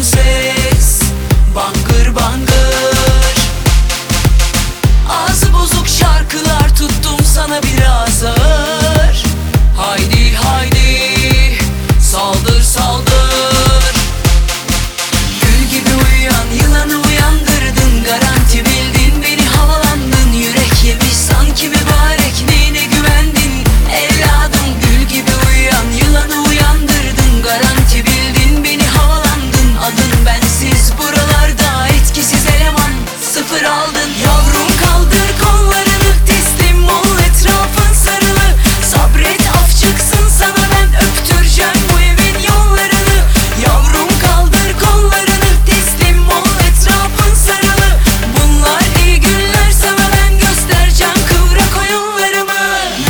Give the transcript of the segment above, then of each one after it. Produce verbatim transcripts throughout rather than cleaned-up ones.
ses, bangır bangır. Ağzı bozuk şarkılar tuttum sana biraz ağır. Haydi haydi saldır saldır. Gül gibi uyuyan yılanı uyandırdın, garanti bildin beni havalandın. Yürek yemiş sanki mübarek, neyine güvendin evladım. Gül gibi uyuyan yılanı uyandırdın, garanti bildin beni havalandın. Adın bensiz buralarda etkisiz eleman, sıfır aldın. Yavrum kaldır kollarını, teslim ol etrafın sarılı. Sabret af çıksın sana, ben öptüreceğim bu evin yollarını. Yavrum kaldır kollarını, teslim ol etrafın sarılı. Bunlar iyi günler, sana ben göstereceğim kıvrak oyunlarımı.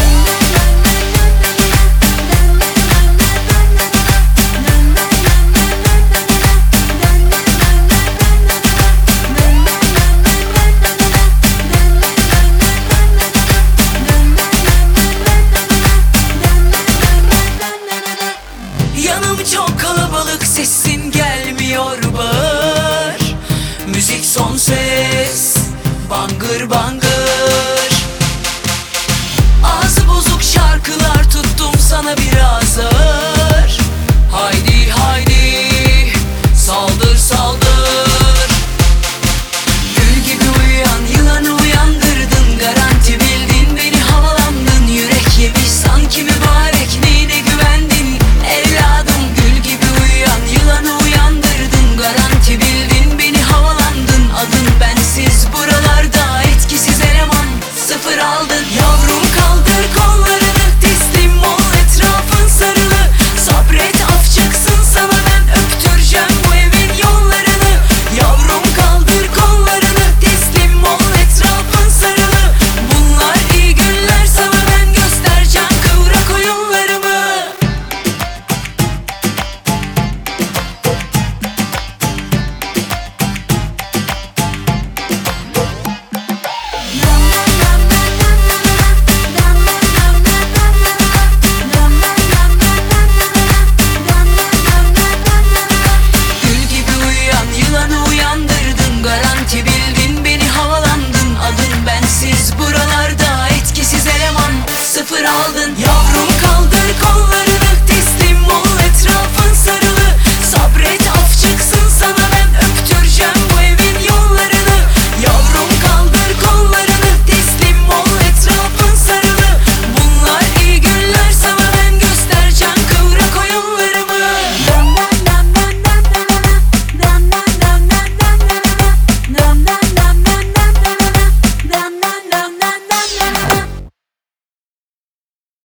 Yanım çok kalabalık, sesin gelmiyor bağır. Müzik son ses, bangır bangır. Ağzı bozuk şarkılar tuttum sana bir